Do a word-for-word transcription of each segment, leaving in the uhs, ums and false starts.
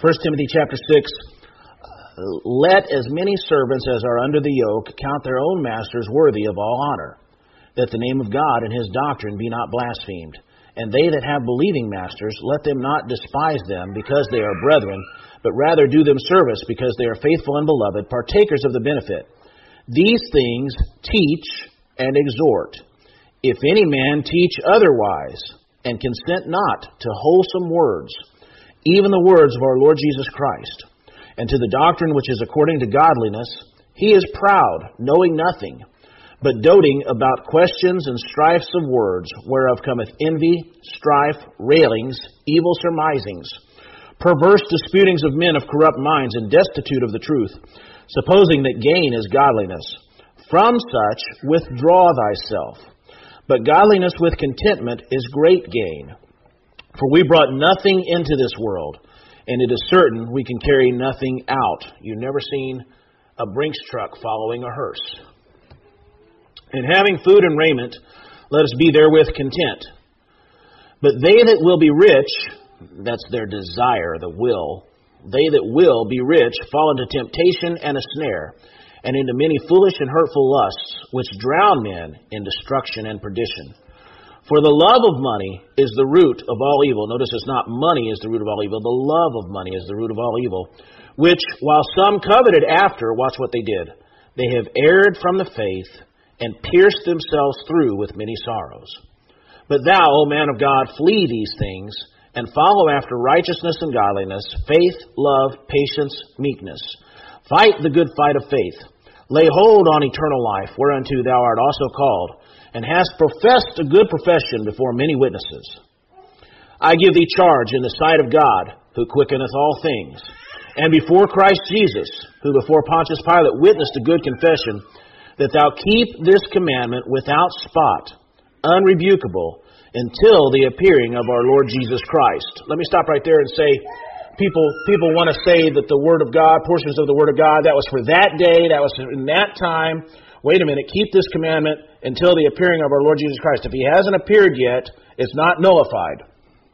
First Timothy chapter six, let as many servants as are under the yoke count their own masters worthy of all honor, that the name of God and his doctrine be not blasphemed. And they that have believing masters, let them not despise them because they are brethren, but rather do them service because they are faithful and beloved, partakers of the benefit. These things teach and exhort. If any man teach otherwise, and consent not to wholesome words, even the words of our Lord Jesus Christ, and to the doctrine which is according to godliness, he is proud, knowing nothing, but doting about questions and strifes of words, whereof cometh envy, strife, railings, evil surmisings, perverse disputings of men of corrupt minds, and destitute of the truth, supposing that gain is godliness. From such withdraw thyself. But godliness with contentment is great gain. For we brought nothing into this world, and it is certain we can carry nothing out. You've never seen a Brinks truck following a hearse. And having food and raiment, let us be therewith content. But they that will be rich, that's their desire, the will, they that will be rich fall into temptation and a snare, and into many foolish and hurtful lusts, which drown men in destruction and perdition. For the love of money is the root of all evil. Notice it's not money is the root of all evil. The love of money is the root of all evil, which, while some coveted after, watch what they did. They have erred from the faith and pierced themselves through with many sorrows. But thou, O man of God, flee these things, and follow after righteousness and godliness, faith, love, patience, meekness. Fight the good fight of faith. Lay hold on eternal life, whereunto thou art also called, and hast professed a good profession before many witnesses. I give thee charge in the sight of God, who quickeneth all things, and before Christ Jesus, who before Pontius Pilate witnessed a good confession, that thou keep this commandment without spot, unrebukable, until the appearing of our Lord Jesus Christ. Let me stop right there and say, People people want to say that the Word of God, portions of the Word of God, that was for that day, that was in that time. Wait a minute, keep this commandment until the appearing of our Lord Jesus Christ. If he hasn't appeared yet, it's not nullified.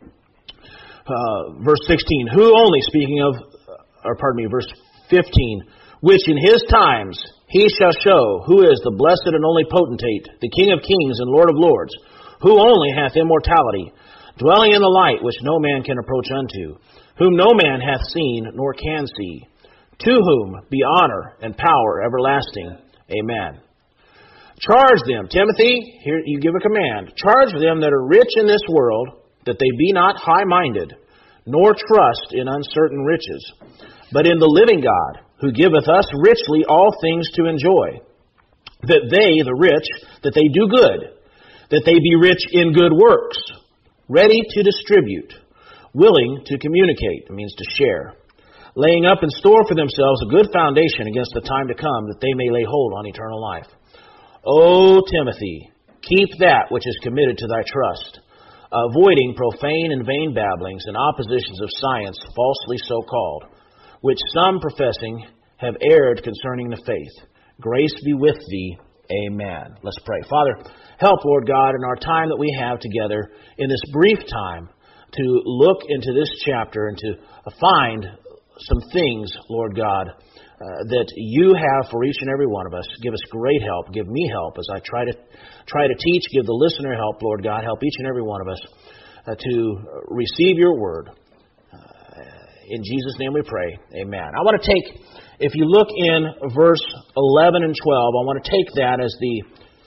Uh, verse sixteen, who only, speaking of, or pardon me, verse fifteen, which in his times he shall show who is the blessed and only potentate, the King of kings and Lord of lords, who only hath immortality, dwelling in the light which no man can approach unto, whom no man hath seen nor can see, to whom be honor and power everlasting. Amen. Charge them, Timothy, here you give a command, charge them that are rich in this world, that they be not high-minded, nor trust in uncertain riches, but in the living God, who giveth us richly all things to enjoy, that they, the rich, that they do good, that they be rich in good works, ready to distribute, willing to communicate, it means to share, laying up in store for themselves a good foundation against the time to come, that they may lay hold on eternal life. O Timothy, keep that which is committed to thy trust, avoiding profane and vain babblings and oppositions of science falsely so called, which some professing have erred concerning the faith. Grace be with thee. Amen. Let's pray. Father, help, Lord God, in our time that we have together in this brief time to look into this chapter and to find some things, Lord God, uh, that you have for each and every one of us. Give us great help. Give me help as I try to try to teach. Give the listener help, Lord God. Help each and every one of us uh, to receive your word. Uh, in Jesus' name we pray. Amen. I want to take, if you look in verse eleven and twelve, I want to take that as the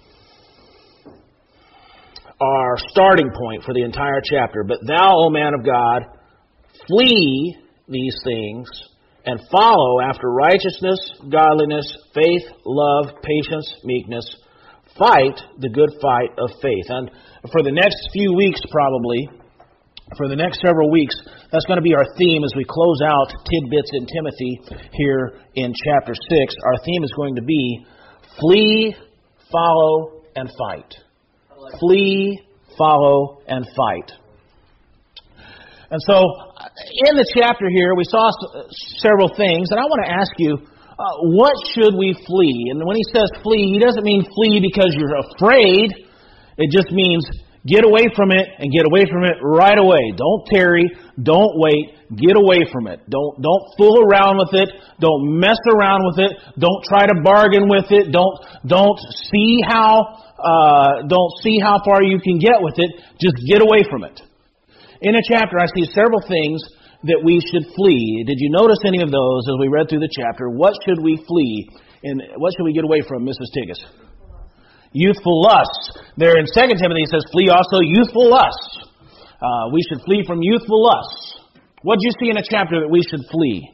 our starting point for the entire chapter. But thou, O man of God, flee these things and follow after righteousness, godliness, faith, love, patience, meekness. Fight the good fight of faith. And for the next few weeks, probably, for the next several weeks, that's going to be our theme as we close out tidbits in Timothy here in chapter six. Our theme is going to be flee, follow, and fight. Flee, follow, and fight. And so, in the chapter here, we saw several things, and I want to ask you, uh, what should we flee? And when he says flee, he doesn't mean flee because you're afraid. It just means Get away from it, and get away from it right away. Don't tarry. Don't wait. Get away from it. Don't don't fool around with it. Don't mess around with it. Don't try to bargain with it. Don't don't see how uh, don't see how far you can get with it. Just get away from it. In a chapter, I see several things that we should flee. Did you notice any of those as we read through the chapter? What should we flee? And what should we get away from, Missus Tigas? Youthful lusts. There in Second Timothy it says, flee also youthful lusts. Uh, we should flee from youthful lusts. What did you see in a chapter that we should flee?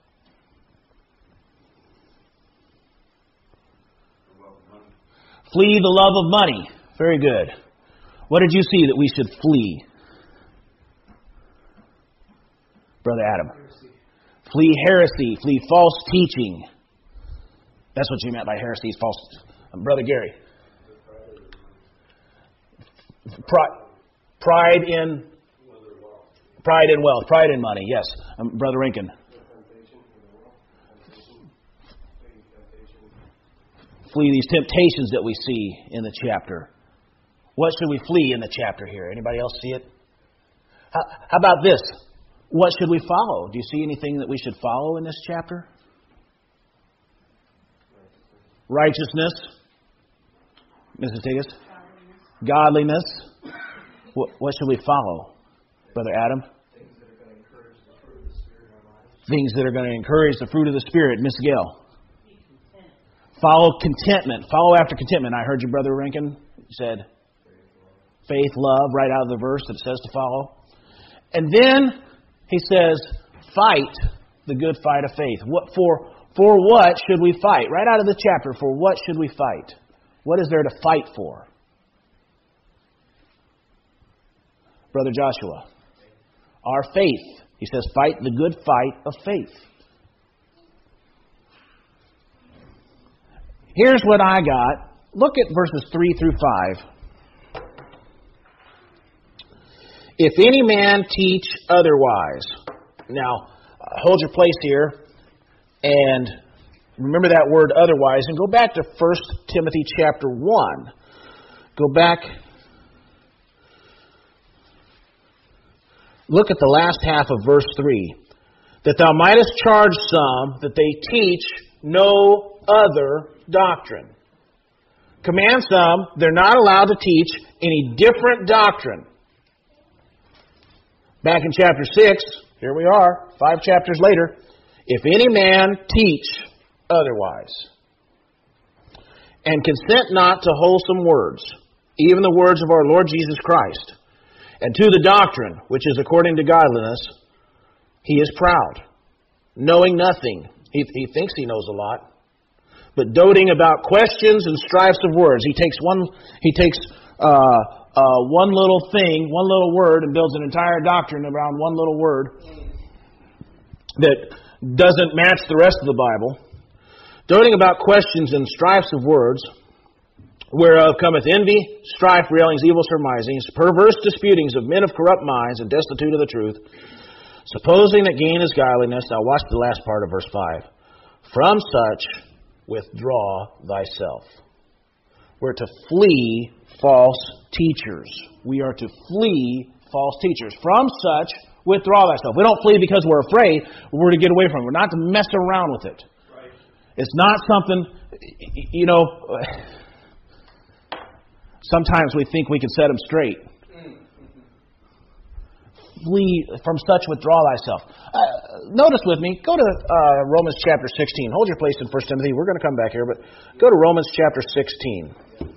Flee the love of money. Very good. What did you see that we should flee? Brother Adam. Heresy. Flee heresy. Flee false teaching. That's what you meant by heresy. Is false. Um, Brother Gary. Pride, pride in pride in wealth, pride in money. Yes, um, Brother Rankin. Flee these temptations that we see in the chapter. What should we flee in the chapter here? Anybody else see it? How, how about this? What should we follow? Do you see anything that we should follow in this chapter? Righteousness. Missus Tigas. Godliness. What, what should we follow? Brother Adam? Things that are going to encourage the fruit of the Spirit. Miss Gail? Follow contentment. Follow after contentment. I heard you, Brother Rankin. You said faith, love, right out of the verse that says to follow. And then he says, fight the good fight of faith. What for? For what should we fight? Right out of the chapter, for what should we fight? What is there to fight for? Brother Joshua. Our faith. He says, fight the good fight of faith. Here's what I got. Look at verses three through five. If any man teach otherwise. Now, hold your place here. And remember that word otherwise. And go back to First Timothy chapter one. Go back. Look at the last half of verse three. That thou mightest charge some that they teach no other doctrine. Command some, they're not allowed to teach any different doctrine. Back in chapter six, here we are, five chapters later. If any man teach otherwise, and consent not to wholesome words, even the words of our Lord Jesus Christ, and to the doctrine which is according to godliness, he is proud, knowing nothing. He, he thinks he knows a lot, but doting about questions and strifes of words. He takes one. He takes uh, uh, one little thing, one little word, and builds an entire doctrine around one little word that doesn't match the rest of the Bible. Doting about questions and strifes of words, whereof cometh envy, strife, railings, evil surmisings, perverse disputings of men of corrupt minds and destitute of the truth, supposing that gain is godliness. Now watch the last part of verse five. From such withdraw thyself. We're to flee false teachers. We are to flee false teachers. From such withdraw thyself. We don't flee because we're afraid. We're to get away from it. We're not to mess around with it. Right. It's not something, you know, sometimes we think we can set them straight. Flee from such, withdraw thyself. Uh, notice with me, go to uh, Romans chapter sixteen. Hold your place in First Timothy. We're going to come back here, but go to Romans chapter sixteen.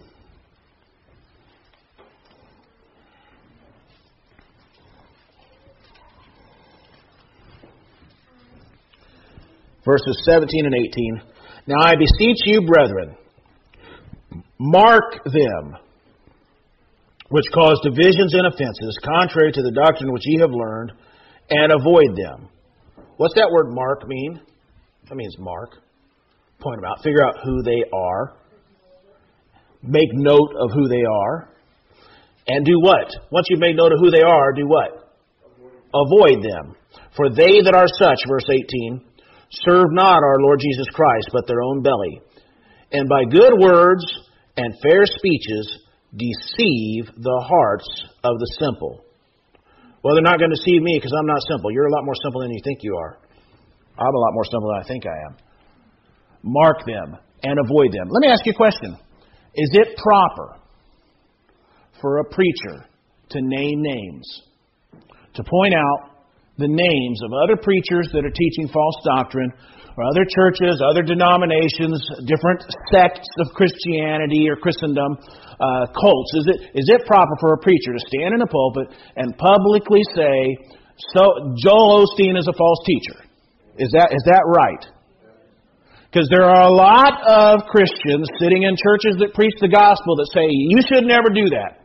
Verses seventeen and eighteen. Now I beseech you, brethren, mark them which cause divisions and offenses, contrary to the doctrine which ye have learned, and avoid them. What's that word mark mean? That means mark. Point them out. Figure out who they are. Make note of who they are. And do what? Once you've made note of who they are, do what? Avoid them. For they that are such, verse eighteen, serve not our Lord Jesus Christ, but their own belly. And by good words and fair speeches deceive the hearts of the simple. Well, they're not going to deceive me because I'm not simple. You're a lot more simple than you think you are. I'm a lot more simple than I think I am. Mark them and avoid them. Let me ask you a question. Is it proper for a preacher to name names, to point out the names of other preachers that are teaching false doctrine, or other churches, other denominations, different sects of Christianity or Christendom, uh, cults? Is it is it proper for a preacher to stand in a pulpit and publicly say, "So Joel Osteen is a false teacher"? Is that is that right? Because there are a lot of Christians sitting in churches that preach the gospel that say, "You should never do that."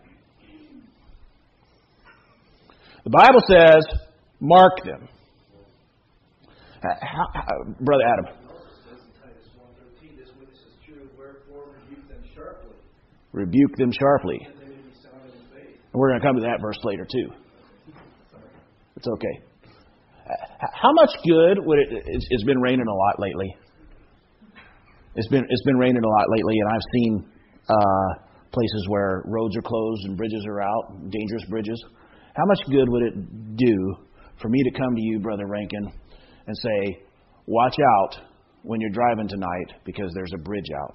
The Bible says, mark them. How, how, Brother Adam. Rebuke them sharply. And we're going to come to that verse later too. It's okay. How much good would it? It's been raining a lot lately. It's been it's been raining a lot lately, and I've seen uh, places where roads are closed and bridges are out, dangerous bridges. How much good would it do for me to come to you, Brother Rankin, and say, watch out when you're driving tonight because there's a bridge out?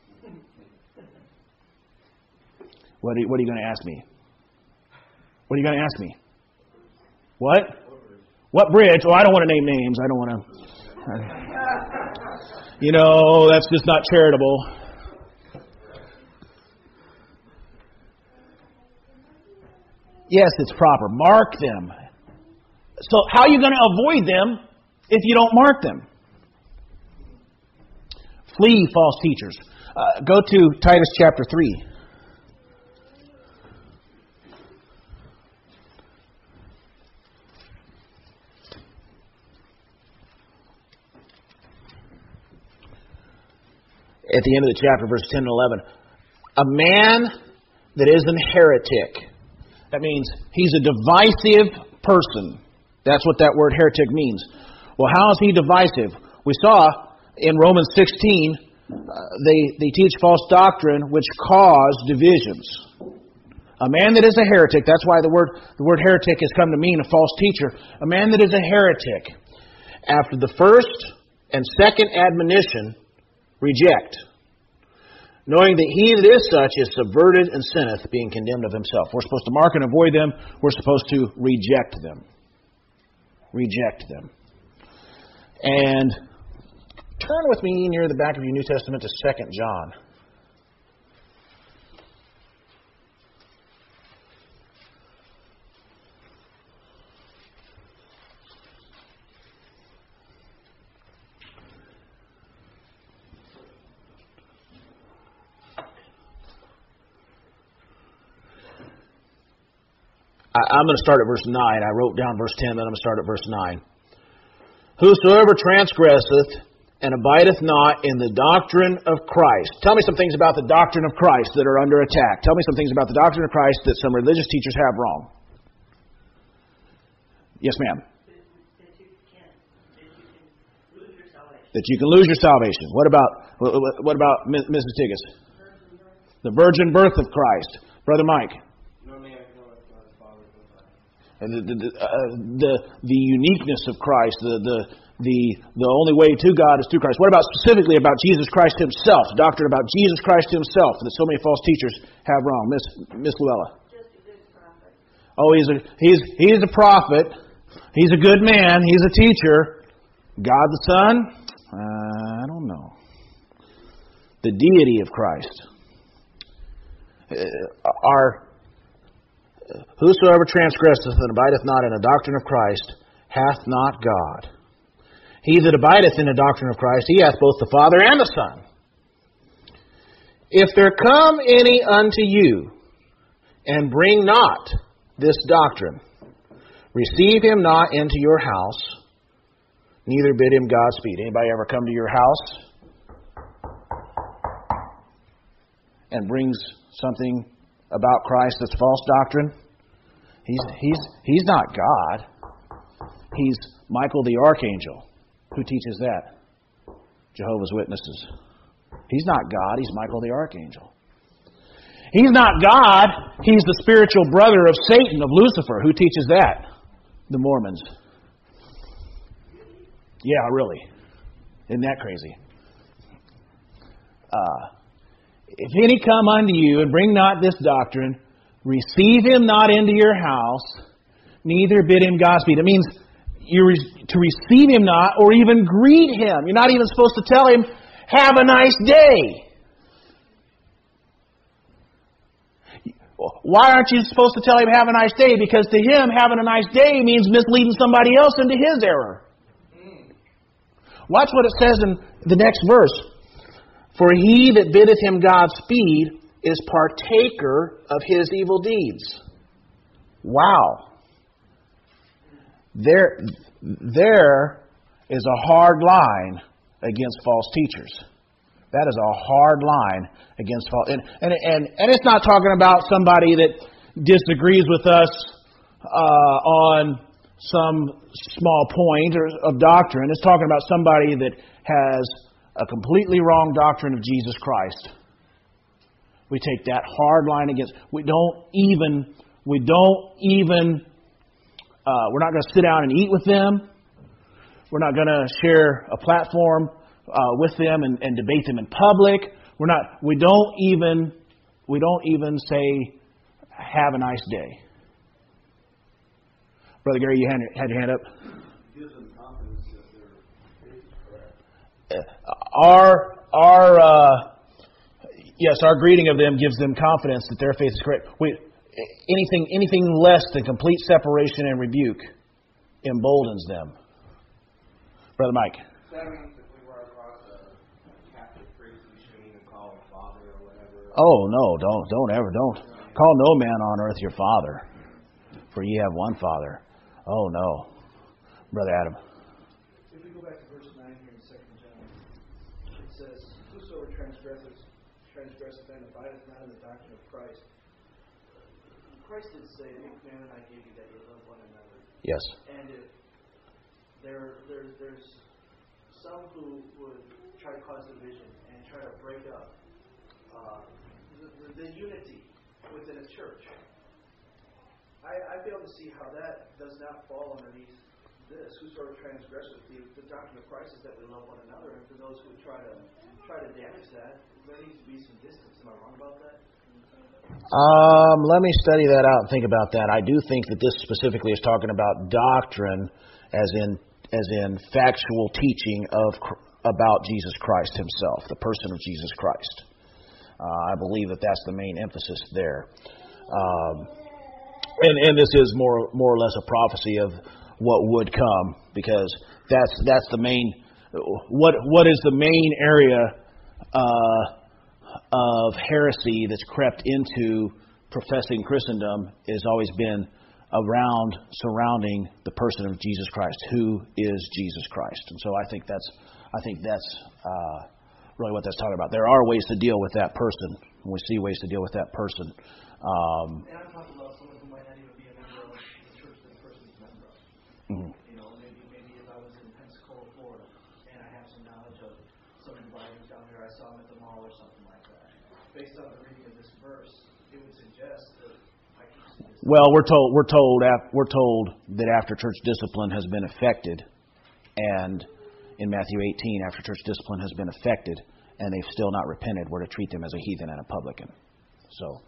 What are you, what are you going to ask me? What are you going to ask me? What? What bridge? Oh, I don't want to name names. I don't want to. You know, that's just not charitable. Yes, it's proper. Mark them. So how are you going to avoid them if you don't mark them? Flee false teachers. Uh, go to Titus chapter three. At the end of the chapter, verse ten and eleven. A man that is an heretic. That means he's a divisive person. That's what that word heretic means. Well, how is he divisive? We saw in Romans sixteen, uh, they, they teach false doctrine which cause divisions. A man that is a heretic, that's why the word the word heretic has come to mean a false teacher. A man that is a heretic, after the first and second admonition, reject, knowing that he that is such is subverted and sinneth, being condemned of himself. We're supposed to mark and avoid them. We're supposed to reject them. Reject them. And turn with me near the back of your New Testament to Second John. I'm going to start at verse nine. I wrote down verse ten, then I'm going to start at verse nine. Whosoever transgresseth and abideth not in the doctrine of Christ. Tell me some things about the doctrine of Christ that are under attack. Tell me some things about the doctrine of Christ that some religious teachers have wrong. Yes, ma'am. That you can, that you can lose your salvation. That you can lose your salvation. What about what about Missus Tiggis? The virgin birth of Christ. Brother Mike. The, the, uh, the the uniqueness of Christ, the, the the the only way to God is through Christ. What about specifically about Jesus Christ Himself? Doctrine about Jesus Christ Himself that so many false teachers have wrong. Miss Miss Luella. Just a good prophet. Oh, he's a he's he's a prophet. He's a good man. He's a teacher. God the Son? Uh, I don't know. The deity of Christ. Uh, our Whosoever transgresseth and abideth not in the doctrine of Christ hath not God. He that abideth in the doctrine of Christ, he hath both the Father and the Son. If there come any unto you, and bring not this doctrine, receive him not into your house, neither bid him Godspeed. Anybody ever come to your house and brings something about Christ that's false doctrine? He's he's he's not God. He's Michael the Archangel. Who teaches that? Jehovah's Witnesses. He's not God. He's Michael the Archangel. He's not God. He's the spiritual brother of Satan, of Lucifer. Who teaches that? The Mormons. Yeah, really. Isn't that crazy? Uh, if any come unto you and bring not this doctrine, receive him not into your house, neither bid him Godspeed. It means you're to receive him not, or even greet him. You're not even supposed to tell him, have a nice day. Why aren't you supposed to tell him, have a nice day? Because to him, having a nice day means misleading somebody else into his error. Watch what it says in the next verse. For he that biddeth him Godspeed is partaker of his evil deeds. Wow. There, there is a hard line against false teachers. That is a hard line against false. And, and, and, and it's not talking about somebody that disagrees with us uh, on some small point or, of doctrine. It's talking about somebody that has a completely wrong doctrine of Jesus Christ. We take that hard line against. We don't even. We don't even. Uh, we're not going to sit down and eat with them. We're not going to share a platform uh, with them and, and debate them in public. We're not. We don't even. We don't even say, "Have a nice day." Brother Gary, you had, had your hand up. Gives them confidence that their faith is correct. Our our uh, yes, our greeting of them gives them confidence that their faith is correct. We, anything anything less than complete separation and rebuke emboldens them. Brother Mike. That means if we were across a Catholic priest, we shouldn't even call him father or whatever. Oh no, don't don't ever don't call no man on earth your father, for ye have one Father. Oh no, Brother Adam. If we go back to verse nine here in Second John, it says, "Whosoever transgresseth, transgresseth and abideth not in the doctrine of Christ." Christ did say, "A new commandment I give you, that you love one another." Yes. And if there, there, there's some who would try to cause division and try to break up uh, the, the, the unity within a church, I, I fail to see how that does not fall underneath this. Whosoever transgresses the, the doctrine of Christ is that we love one another, and for those who would try to try to damage that, there needs to be some distance. Am I wrong about that? Um, let me study that out and think about that. I do think that this specifically is talking about doctrine, as in as in factual teaching of about Jesus Christ Himself, the person of Jesus Christ. Uh, I believe that that's the main emphasis there. Um, And, and this is more more or less a prophecy of what would come, because that's that's the main what what is the main area uh, of heresy that's crept into professing Christendom has always been around surrounding the person of Jesus Christ. Who is Jesus Christ? And so I think that's I think that's uh, really what that's talking about. There are ways to deal with that person. We see ways to deal with that person. Um, and I'm talking about someone who might not even be a member of the church that the person's a member of. mm-hmm. You know, maybe maybe if I was in Pensacola, Florida, and I have some knowledge of some writers down here, I saw them at the mall or something like that. Based on the reading of this verse, it would suggest that I can see this. Well, we're told we're told we're told that after church discipline has been effected, and in Matthew eighteen, after church discipline has been effected, and they've still not repented, we're to treat them as a heathen and a publican. So.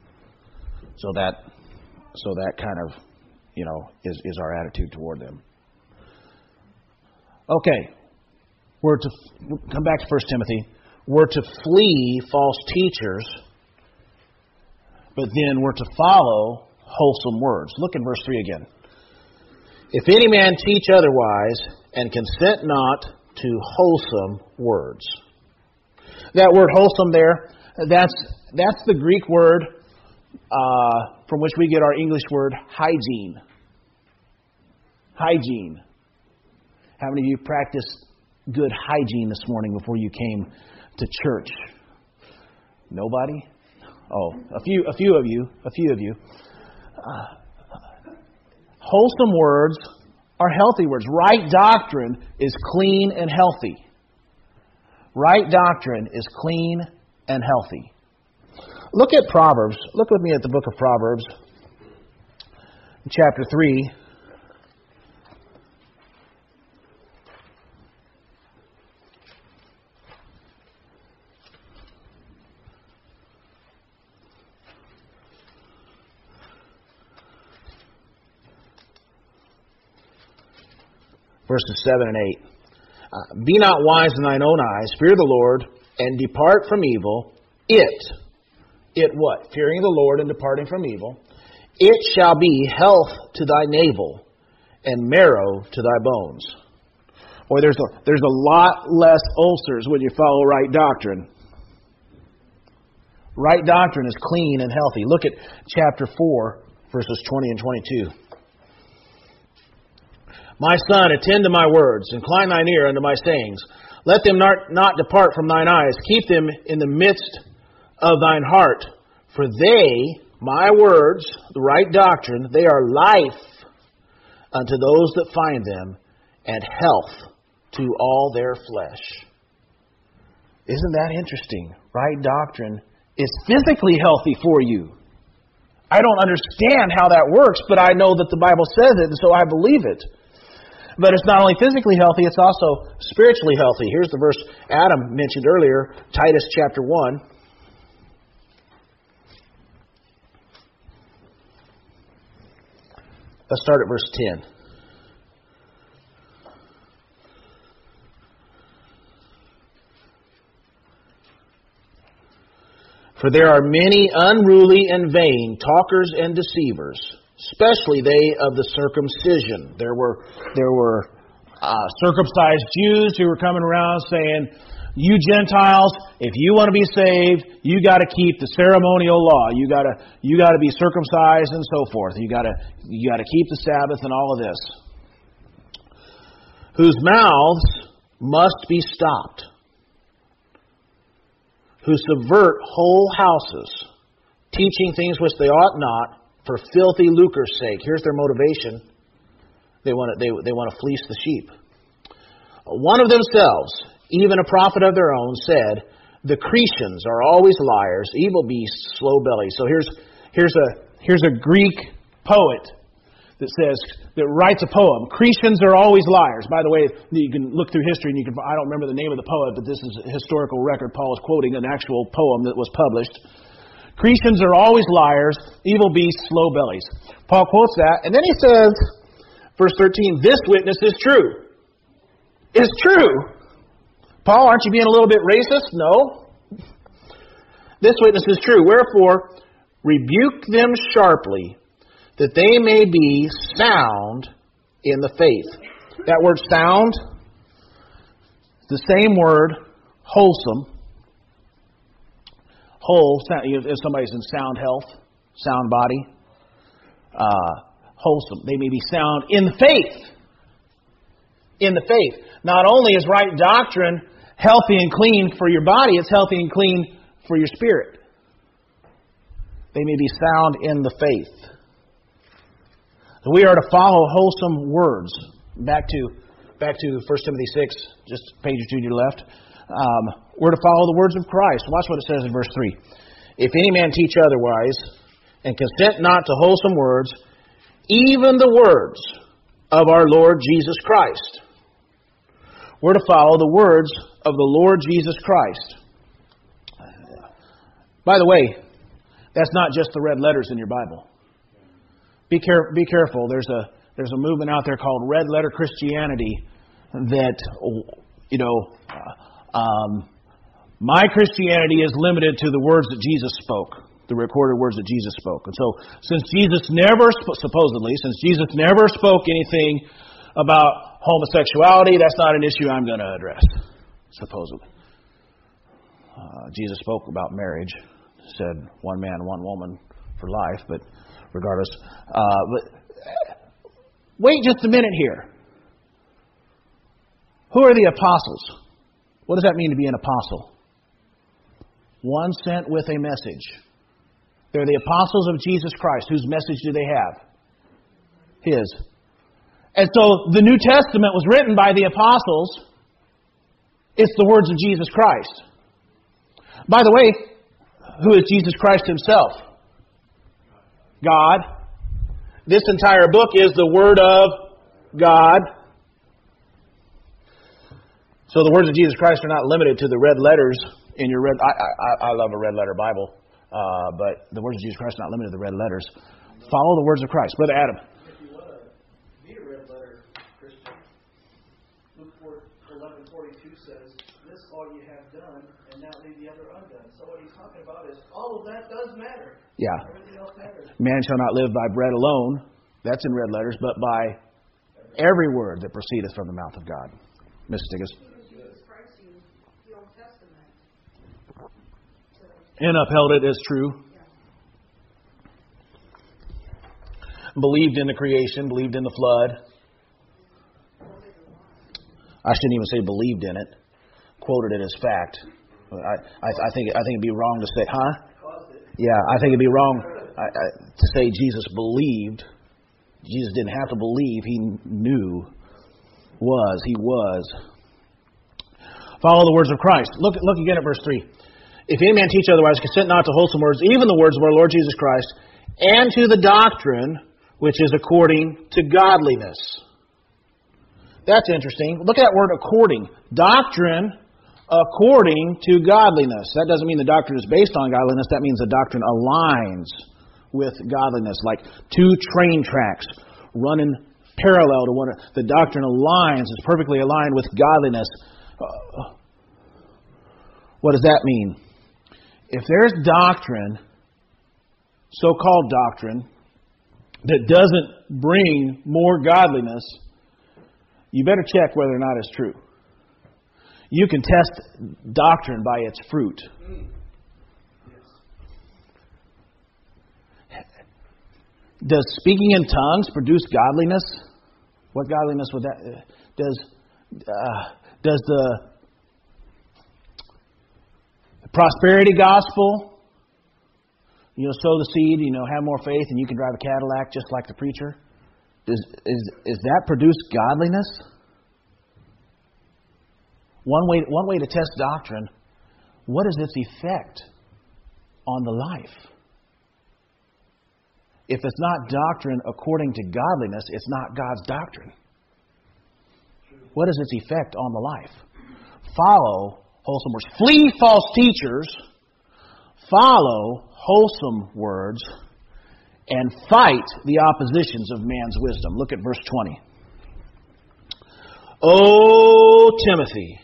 So that, so that kind of, you know, is, is our attitude toward them. Okay, we're to come back to First Timothy. We're to flee false teachers, but then we're to follow wholesome words. Look in verse three again. If any man teach otherwise, and consent not to wholesome words. That word wholesome there, that's that's the Greek word Uh, from which we get our English word hygiene. Hygiene. How many of you practiced good hygiene this morning before you came to church? Nobody? Oh, a few, a few of you, a few of you. Uh, wholesome words are healthy words. Right doctrine is clean and healthy. Right doctrine is clean and healthy. Look at Proverbs. Look with me at the book of Proverbs, chapter three. Verses seven and eight. Uh, Be not wise in thine own eyes, fear the Lord, and depart from evil. It, it what? Fearing the Lord and departing from evil. It shall be health to thy navel, and marrow to thy bones. Boy, there's a, there's a lot less ulcers when you follow right doctrine. Right doctrine is clean and healthy. Look at chapter four, verses twenty and twenty-two. My son, attend to my words, incline thine ear unto my sayings. Let them not, not depart from thine eyes. Keep them in the midst of thine heart. For they, my words, the right doctrine, they are life unto those that find them, and health to all their flesh. Isn't that interesting? Right doctrine is physically healthy for you. I don't understand how that works, but I know that the Bible says it, and so I believe it. But it's not only physically healthy, it's also spiritually healthy. Here's the verse Adam mentioned earlier, Titus chapter one. Let's start at verse ten. For there are many unruly and vain talkers and deceivers, especially they of the circumcision. There were there were uh, circumcised Jews who were coming around saying, "You Gentiles, if you want to be saved, you got to keep the ceremonial law. You got to you got to be circumcised and so forth. You got to you got to keep the Sabbath and all of this." Whose mouths must be stopped, who subvert whole houses, teaching things which they ought not, for filthy lucre's sake. Here's their motivation. They want to, they, they want to fleece the sheep. One of themselves, even a prophet of their own, said, "The Cretians are always liars, evil beasts, slow bellied." So here's here's a here's a Greek poet that says that writes a poem. Cretians are always liars. By the way, you can look through history and you can I don't remember the name of the poet, but this is a historical record. Paul is quoting an actual poem that was published. Cretians are always liars, evil beasts, slow bellies. Paul quotes that, and then he says, verse thirteen, "This witness is true." It's true. Paul, aren't you being a little bit racist? No. This witness is true. Wherefore, rebuke them sharply, that they may be sound in the faith. That word sound, the same word, wholesome. Whole, if somebody's in sound health, sound body, uh, wholesome. They may be sound in the faith. In the faith. Not only is right doctrine healthy and clean for your body, it's healthy and clean for your spirit. They may be sound in the faith. We are to follow wholesome words. Back to back to First Timothy six, just a page or two to your left. Um, we're to follow the words of Christ. Watch what it says in verse three. "If any man teach otherwise, and consent not to wholesome words, even the words of our Lord Jesus Christ." We're to follow the words of the Lord Jesus Christ. By the way, that's not just the red letters in your Bible. Be care, be careful. There's a there's a movement out there called Red Letter Christianity that, you know, uh, um, my Christianity is limited to the words that Jesus spoke, the recorded words that Jesus spoke. And so, since Jesus never, supposedly, since Jesus never spoke anything about homosexuality, that's not an issue I'm going to address, supposedly. Uh, Jesus spoke about marriage, said one man, one woman for life, but regardless. Uh, but wait just a minute here. Who are the apostles? What does that mean to be an apostle? One sent with a message. They're the apostles of Jesus Christ. Whose message do they have? His. And so the New Testament was written by the apostles. It's the words of Jesus Christ. By the way, Who is Jesus Christ himself? God. This entire book is the Word of God. So the words of Jesus Christ are not limited to the red letters in your red... I, I, I love a red letter Bible, uh, but the words of Jesus Christ are not limited to the red letters. Follow the words of Christ. Brother Adam. If you want to be a red letter Christian, Luke eleven forty-two says, "This all you have done, and now leave the other undone." So what he's talking about is all of that does matter. Yeah. Everything else matters. Man shall not live by bread alone. That's in red letters, but by every word that proceedeth from the mouth of God. Missus Stiggis. And upheld it as true. Believed in the creation, believed in the flood. I shouldn't even say believed in it. Quoted it as fact. I, I, I think I think it'd be wrong to say, huh? Yeah, I think it'd be wrong I, I, to say Jesus believed. Jesus didn't have to believe. He knew. Was. He was. Follow the words of Christ. Look, look again at verse three. If any man teach otherwise, consent not to wholesome words, even the words of our Lord Jesus Christ, and to the doctrine which is according to godliness. That's interesting. Look at that word according. Doctrine according to godliness. That doesn't mean the doctrine is based on godliness. That means the doctrine aligns with godliness. Like two train tracks running parallel to one another. The doctrine aligns, is perfectly aligned with godliness. Uh, what does that mean? If there's doctrine, so-called doctrine, that doesn't bring more godliness, you better check whether or not it's true. You can test doctrine by its fruit. Does speaking in tongues produce godliness? What godliness would that... Does, uh, does the prosperity gospel, you know, sow the seed, you know, have more faith and you can drive a Cadillac just like the preacher? Does, is, is that produce godliness? One way, one way to test doctrine, what is its effect on the life? If it's not doctrine according to godliness, it's not God's doctrine. What is its effect on the life? Follow wholesome words. Flee false teachers. Follow wholesome words. And fight the oppositions of man's wisdom. Look at verse twenty. O Timothy.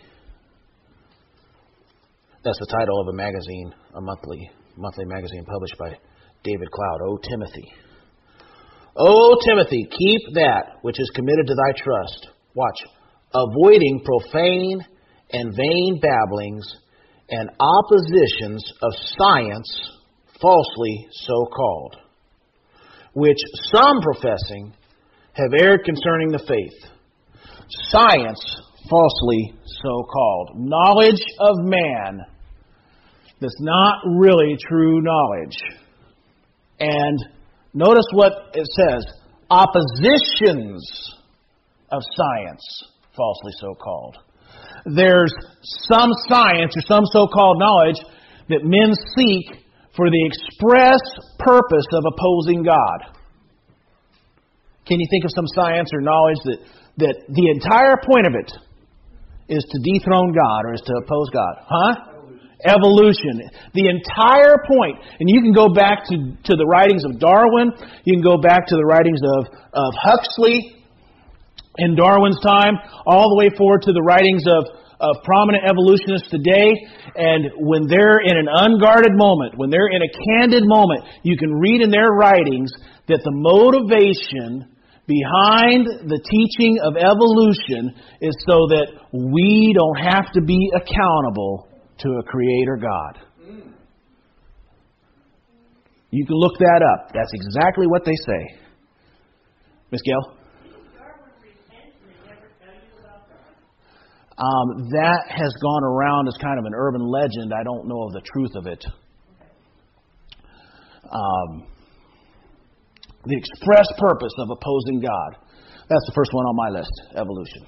That's the title of a magazine, a monthly monthly magazine published by David Cloud. O Timothy. O Timothy, keep that which is committed to thy trust. Watch. Avoiding profane and vain babblings and oppositions of science, falsely so called, which some professing have erred concerning the faith. Science, falsely so called. Knowledge of man that's not really true knowledge. And notice what it says. Oppositions of science, falsely so called. There's some science or some so-called knowledge that men seek for the express purpose of opposing God. Can you think of some science or knowledge that, that the entire point of it is to dethrone God or is to oppose God? Huh? Evolution. The entire point. And you can go back to, to the writings of Darwin. You can go back to the writings of, of Huxley in Darwin's time, all the way forward to the writings of, of prominent evolutionists today. And when they're in an unguarded moment, when they're in a candid moment, you can read in their writings that the motivation behind the teaching of evolution is so that we don't have to be accountable to a creator God. You can look that up. That's exactly what they say. Miss Gail? Um, that has gone around as kind of an urban legend. I don't know of the truth of it. Um, the express purpose of opposing God. That's the first one on my list. Evolution.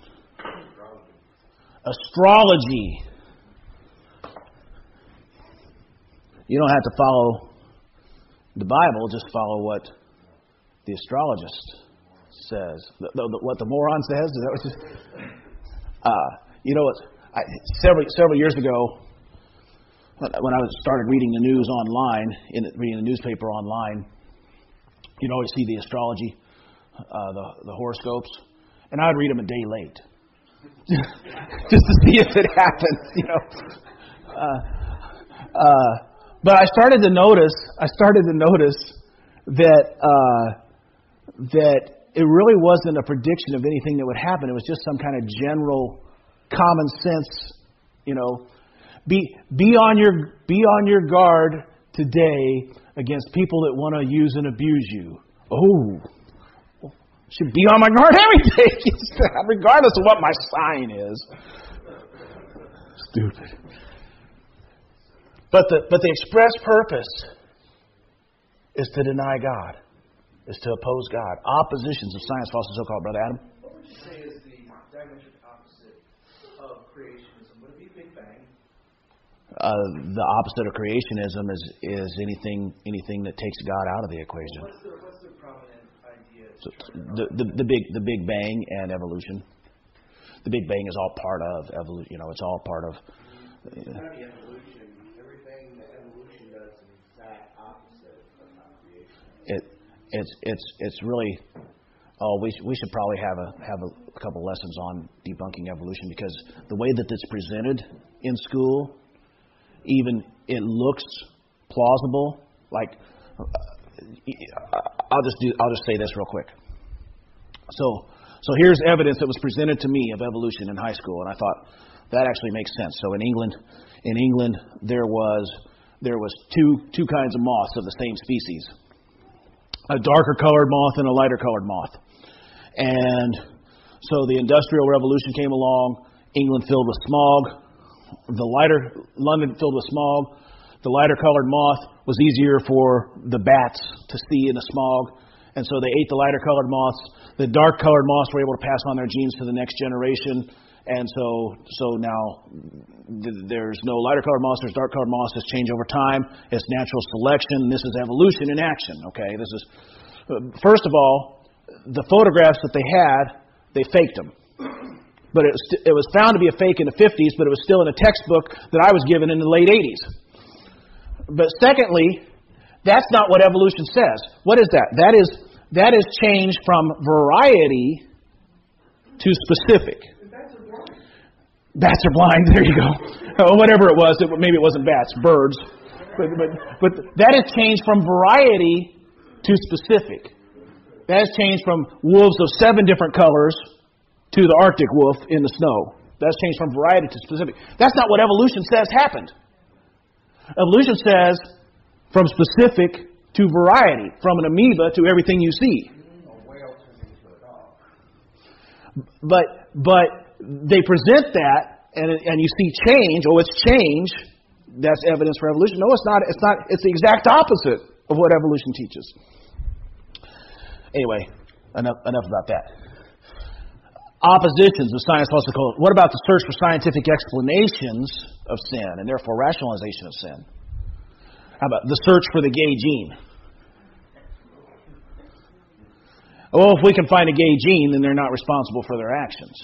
Astrology. You don't have to follow the Bible, just follow what the astrologist says. The, the, what the moron says? Is that what you, uh, you know what? I, several several years ago, when I started reading the news online, in reading the newspaper online, you'd always see the astrology, uh, the the horoscopes, and I'd read them a day late, just to see if it happens. You know. Uh, uh, But I started to notice, I started to notice that uh, that it really wasn't a prediction of anything that would happen. It was just some kind of general, common sense, you know. Be be on your be on your guard today against people that want to use and abuse you. Oh, should be on my guard every day, regardless of what my sign is. Stupid. But the but the express purpose is to deny God, is to oppose God. Oppositions of science, falsely so-called, Brother Adam. What would you say is the diametric opposite of creationism? Would it be Big Bang? Uh, the opposite of creationism is is anything anything that takes God out of the equation. What's the what's the prominent idea? So the, the the big the Big Bang and evolution. The Big Bang is all part of evolution. You know, it's all part of. Uh, It it's it's it's really oh we we should probably have a have a, a couple lessons on debunking evolution, because the way that it's presented in school, even it looks plausible. Like uh, I'll just do I'll just say this real quick. So so here's evidence that was presented to me of evolution in high school, and I thought that actually makes sense. So in England in England there was there was two two kinds of moths of the same species. A darker colored moth and a lighter colored moth. And so the Industrial Revolution came along, England filled with smog, the lighter, London filled with smog. The lighter colored moth was easier for the bats to see in the smog, and so they ate the lighter colored moths. The dark colored moths were able to pass on their genes to the next generation. And so so now th- there's no lighter colored moths, there's dark colored moths. This change over time. It's natural selection. This is evolution in action. Okay, this is uh, first of all, the photographs that they had, they faked them. But it was, st- it was found to be a fake in the fifties, but it was still in a textbook that I was given in the late eighties. But secondly, that's not what evolution says. What is that? That is that is change from variety to specific. Bats are blind. There you go. Or whatever it was. It, maybe it wasn't bats, birds. But, but, but that has changed from variety to specific. That has changed from wolves of seven different colors to the Arctic wolf in the snow. That's changed from variety to specific. That's not what evolution says happened. Evolution says from specific to variety, from an amoeba to everything you see. But but. They present that, and and you see change. Oh, it's change. That's evidence for evolution. No, it's not. It's not. It's the exact opposite of what evolution teaches. Anyway, enough enough about that. Oppositions of science, falsely called. What about the search for scientific explanations of sin and therefore rationalization of sin? How about the search for the gay gene? Oh, if we can find a gay gene, then they're not responsible for their actions.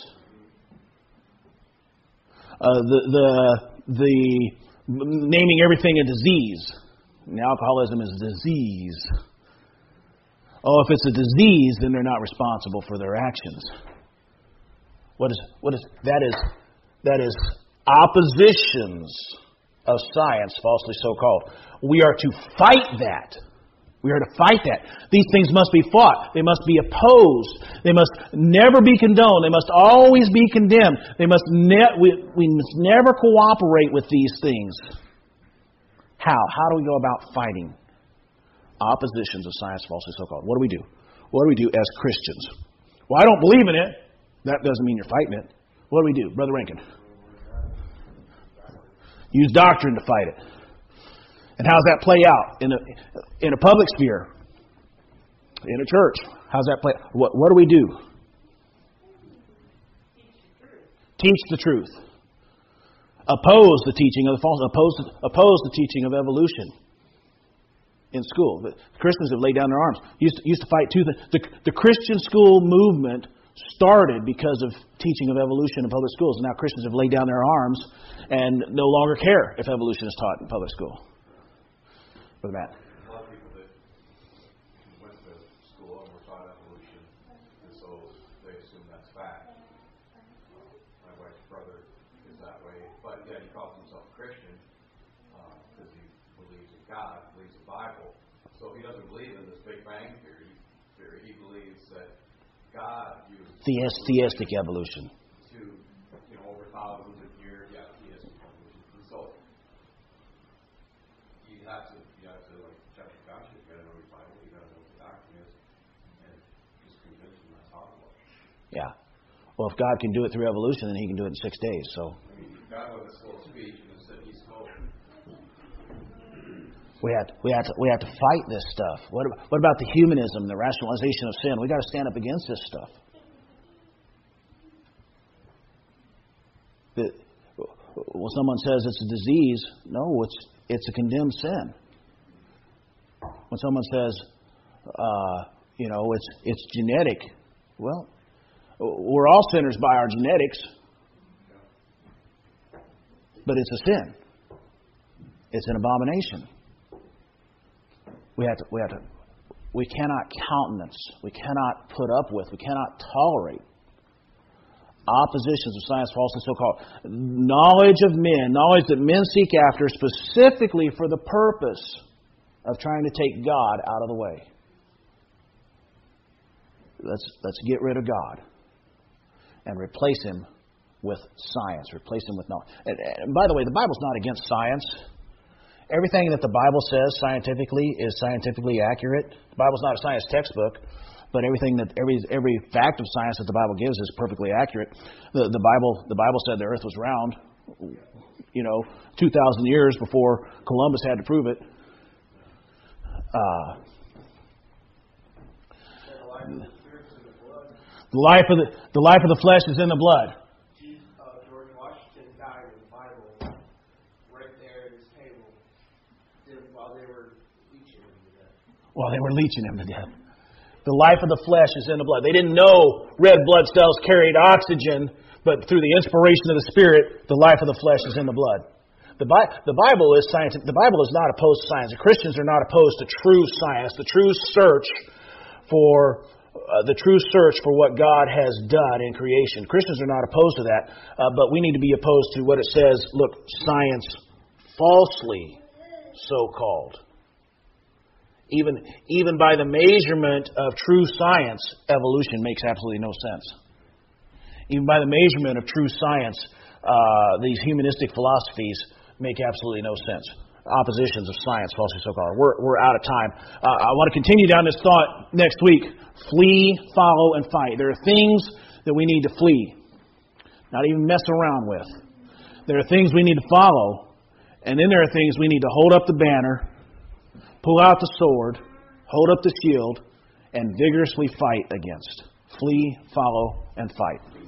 Uh, the the the naming everything a disease. And alcoholism is a disease. Oh, if it's a disease, then they're not responsible for their actions. What is what is that is that is oppositions of science, falsely so called. We are to fight that. We are to fight that. These things must be fought. They must be opposed. They must never be condoned. They must always be condemned. They must ne- we, we must never cooperate with these things. How? How do we go about fighting oppositions of science, falsely so-called? What do we do? What do we do as Christians? Well, I don't believe in it. That doesn't mean you're fighting it. What do we do? Brother Rankin. Use doctrine to fight it. And how does that play out in a in a public sphere, in a church? How does that play? What what do we do? Teach the truth. oppose the teaching of the false, oppose, oppose the teaching of evolution in school. The Christians have laid down their arms. Used to, used to fight tooth. The, the Christian school movement started because of teaching of evolution in public schools. And now Christians have laid down their arms and no longer care if evolution is taught in public school. Brother Matt. A lot of people that went to school and were taught evolution, and so they assume that's fact. My wife's brother is that way, but yet he calls himself a Christian because uh, he believes in God, believes in the Bible. So he doesn't believe in this Big Bang theory. theory. He believes that God used Theist, theistic evolution. To, you know, over thousands of years, yeah, theistic evolution. And so you have to, you have to like check your conscience. You got to know your Bible. You got to know what the doctrine is, and just convince them that's how it works. Yeah. Well, if God can do it through evolution, then He can do it in six days. So. I mean, God was a slow speech, and instead He spoke. We have to, we have to, we have to fight this stuff. What about, what about the humanism, the rationalization of sin? We got to stand up against this stuff. The, when someone says it's a disease, no, it's it's a condemned sin. When someone says, uh, you know, it's it's genetic, well, we're all sinners by our genetics, but it's a sin. It's an abomination. We have to, we have to, we cannot countenance, we cannot put up with, we cannot tolerate oppositions of science, falsely so-called. Knowledge of men, knowledge that men seek after specifically for the purpose of trying to take God out of the way. Let's, let's get rid of God and replace Him with science, replace Him with knowledge. And, and by the way, the Bible's not against science. Everything that the Bible says scientifically is scientifically accurate. The Bible's not a science textbook, but everything that every every fact of science that the Bible gives is perfectly accurate. The the Bible the Bible said the Earth was round, you know, two thousand years before Columbus had to prove it. Uh, the life of the the life of the flesh is in the blood. George Washington died in the Bible right there at his table while they were leeching him to death. While they were leeching him to death. The life of the flesh is in the blood. They didn't know red blood cells carried oxygen, but through the inspiration of the Spirit, the life of the flesh is in the blood. The, Bi- the Bible is scientific. The Bible is not opposed to science. The Christians are not opposed to true science, the true search for uh, the true search for what God has done in creation. Christians are not opposed to that, uh, but we need to be opposed to what it says. Look, science falsely so-called. Even, even by the measurement of true science, evolution makes absolutely no sense. Even by the measurement of true science, uh, these humanistic philosophies make absolutely no sense. Oppositions of science, falsely so-called. We're, we're out of time. Uh, I want to continue down this thought next week. Flee, follow, and fight. There are things that we need to flee, not even mess around with. There are things we need to follow, and then there are things we need to hold up the banner, pull out the sword, hold up the shield, and vigorously fight against. Flee, follow, and fight.